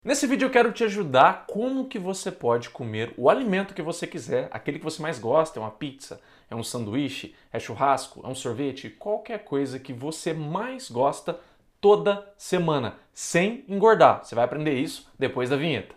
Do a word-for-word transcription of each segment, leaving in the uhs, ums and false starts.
Nesse vídeo eu quero te ajudar como que você pode comer o alimento que você quiser, aquele que você mais gosta, é uma pizza, é um sanduíche, é churrasco, é um sorvete, qualquer coisa que você mais gosta toda semana, sem engordar. Você vai aprender isso depois da vinheta.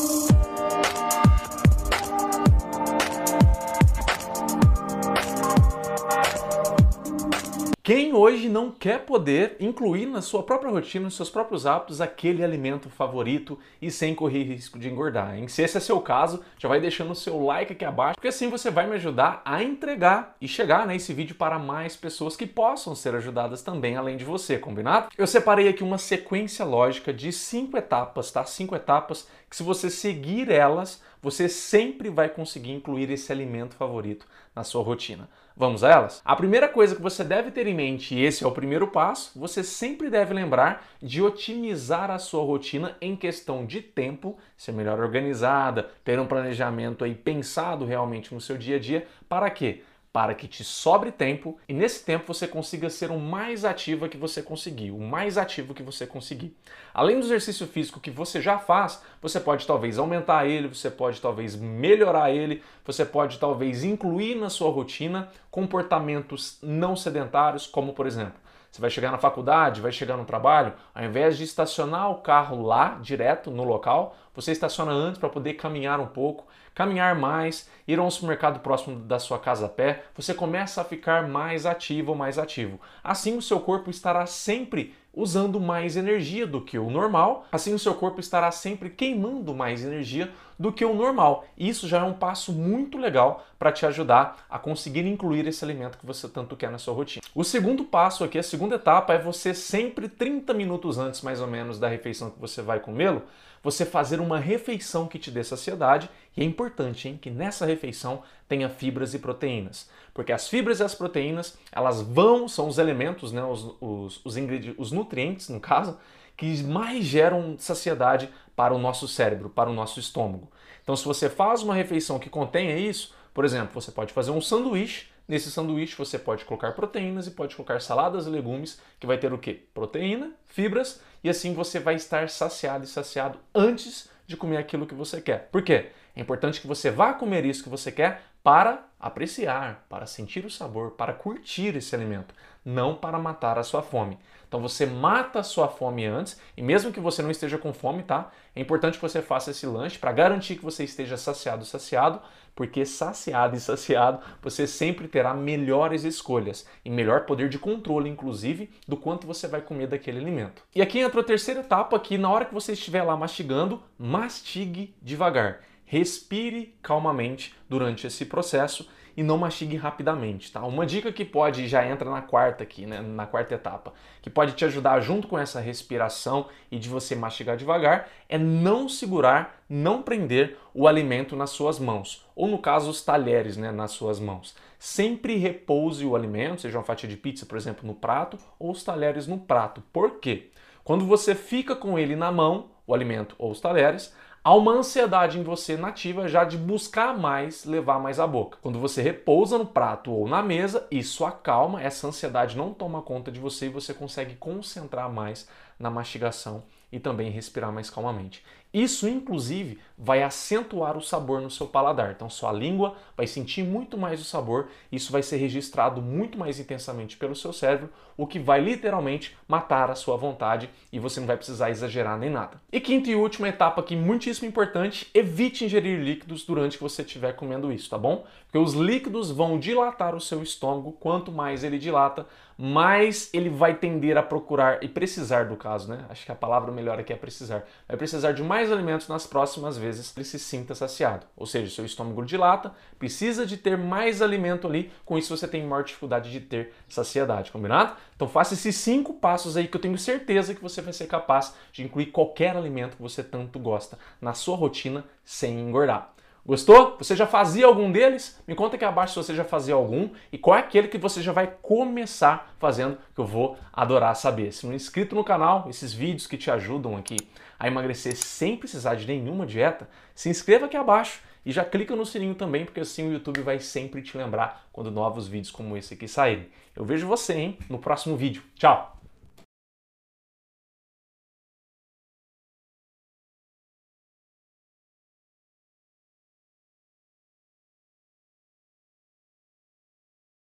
Quem hoje não quer poder incluir na sua própria rotina, nos seus próprios hábitos, aquele alimento favorito e sem correr risco de engordar, hein? Se esse é seu caso, já vai deixando o seu like aqui abaixo, porque assim você vai me ajudar a entregar e chegar nesse vídeo para mais pessoas que possam ser ajudadas também, além de você, combinado? Eu separei aqui uma sequência lógica de cinco etapas, tá? Cinco etapas que, se você seguir elas, você sempre vai conseguir incluir esse alimento favorito na sua rotina. Vamos a elas? A primeira coisa que você deve ter em mente, e esse é o primeiro passo, você sempre deve lembrar de otimizar a sua rotina em questão de tempo, ser melhor organizada, ter um planejamento aí pensado realmente no seu dia a dia. Para quê? Para que te sobre tempo e nesse tempo você consiga ser o mais ativa que você conseguir, o mais ativo que você conseguir. Além do exercício físico que você já faz, você pode talvez aumentar ele, você pode talvez melhorar ele, você pode talvez incluir na sua rotina comportamentos não sedentários, como por exemplo, você vai chegar na faculdade, vai chegar no trabalho, ao invés de estacionar o carro lá, direto no local, você estaciona antes para poder caminhar um pouco, caminhar mais, ir a um supermercado próximo da sua casa a pé, você começa a ficar mais ativo ou mais ativo. Assim o seu corpo estará sempre usando mais energia do que o normal, assim o seu corpo estará sempre queimando mais energia do que o normal. E isso já é um passo muito legal para te ajudar a conseguir incluir esse alimento que você tanto quer na sua rotina. O segundo passo aqui, a segunda etapa, é você sempre trinta minutos antes mais ou menos da refeição que você vai comê-lo, você fazer uma refeição que te dê saciedade. E é importante, hein, que nessa refeição tenha fibras e proteínas, porque as fibras e as proteínas, elas vão, são os elementos, né, os, os, os, ingredientes, os nutrientes, no caso, que mais geram saciedade para o nosso cérebro, para o nosso estômago. Então, se você faz uma refeição que contenha isso, por exemplo, você pode fazer um sanduíche. Nesse sanduíche você pode colocar proteínas e pode colocar saladas e legumes, que vai ter o quê? Proteína, fibras, e assim você vai estar saciado e saciado antes de comer aquilo que você quer. Por quê? É importante que você vá comer isso que você quer para apreciar, para sentir o sabor, para curtir esse alimento, não para matar a sua fome. Então você mata a sua fome antes, e mesmo que você não esteja com fome, tá? É importante que você faça esse lanche para garantir que você esteja saciado, saciado, porque saciado e saciado você sempre terá melhores escolhas e melhor poder de controle, inclusive, do quanto você vai comer daquele alimento. E aqui entra a terceira etapa, que na hora que você estiver lá mastigando, mastigue devagar. Respire calmamente durante esse processo e não mastigue rapidamente, tá? Uma dica que pode, já entra na quarta aqui, né, na quarta etapa, que pode te ajudar junto com essa respiração e de você mastigar devagar, é não segurar, não prender o alimento nas suas mãos, ou no caso os talheres, né, nas suas mãos. Sempre repouse o alimento, seja uma fatia de pizza, por exemplo, no prato, ou os talheres no prato. Por quê? Quando você fica com ele na mão, o alimento ou os talheres, há uma ansiedade em você nativa já de buscar mais, levar mais à boca. Quando você repousa no prato ou na mesa, isso acalma, essa ansiedade não toma conta de você e você consegue concentrar mais na mastigação e também respirar mais calmamente. Isso, inclusive, vai acentuar o sabor no seu paladar. Então, sua língua vai sentir muito mais o sabor, isso vai ser registrado muito mais intensamente pelo seu cérebro, o que vai literalmente matar a sua vontade e você não vai precisar exagerar nem nada. E quinta e última etapa aqui, muitíssimo importante, evite ingerir líquidos durante que você estiver comendo isso, tá bom? Porque os líquidos vão dilatar o seu estômago, quanto mais ele dilata, mais ele vai tender a procurar e precisar do caso, né? Acho que a palavra melhor aqui é precisar. Vai precisar de mais alimentos nas próximas vezes que ele se sinta saciado. Ou seja, seu estômago dilata, precisa de ter mais alimento ali, com isso você tem maior dificuldade de ter saciedade, combinado? Então faça esses cinco passos aí que eu tenho certeza que você vai ser capaz de incluir qualquer alimento que você tanto gosta na sua rotina sem engordar. Gostou? Você já fazia algum deles? Me conta aqui abaixo se você já fazia algum e qual é aquele que você já vai começar fazendo, que eu vou adorar saber. Se não é inscrito no canal, esses vídeos que te ajudam aqui a emagrecer sem precisar de nenhuma dieta, se inscreva aqui abaixo e já clica no sininho também, porque assim o YouTube vai sempre te lembrar quando novos vídeos como esse aqui saírem. Eu vejo você, hein, no próximo vídeo. Tchau!